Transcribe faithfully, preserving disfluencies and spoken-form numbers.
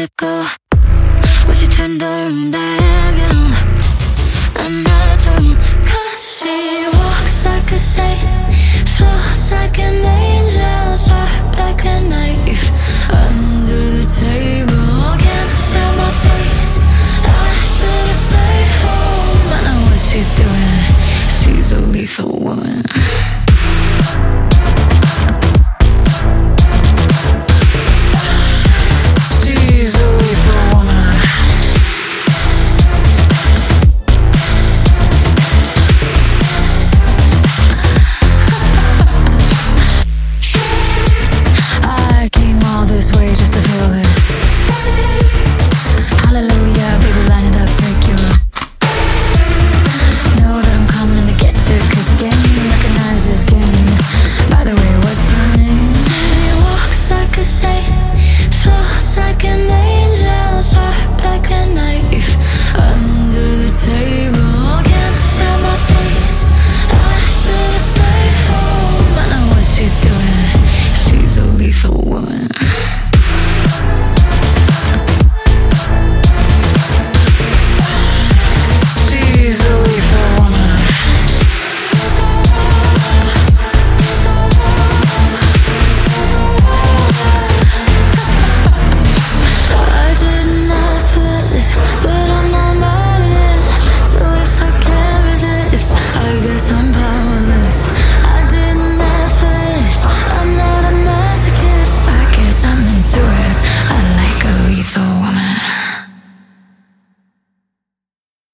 it go? Would you turn the room diagonal? And I turn, cause she walks like a saint, floats like an angel, sharp like a knife. Under the table, can't feel my face. I should've stayed home. I know what she's doing. She's a lethal woman. She's a lethal woman. I came all this way just to feel this. Hallelujah, baby, line it up, take your. Know that I'm coming to get you, cause game recognizes game. By the way, what's your name? She walks like a saint, floats like an angel, sharp like a knife. Under the table, can't feel my face. I should've stayed home. I know what she's doing. She's a lethal woman.